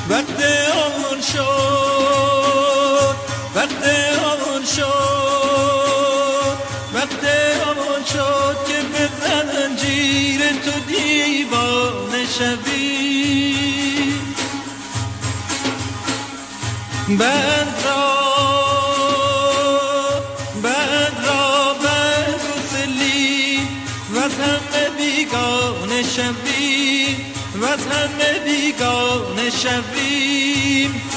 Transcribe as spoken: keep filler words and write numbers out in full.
وقت آن شد وقت آن شد وقت آن شد که به زنجیر تو دیوانه شوی بند را بند را بگسلی و از همه بیگانه شوی و از همه بیگانه شویم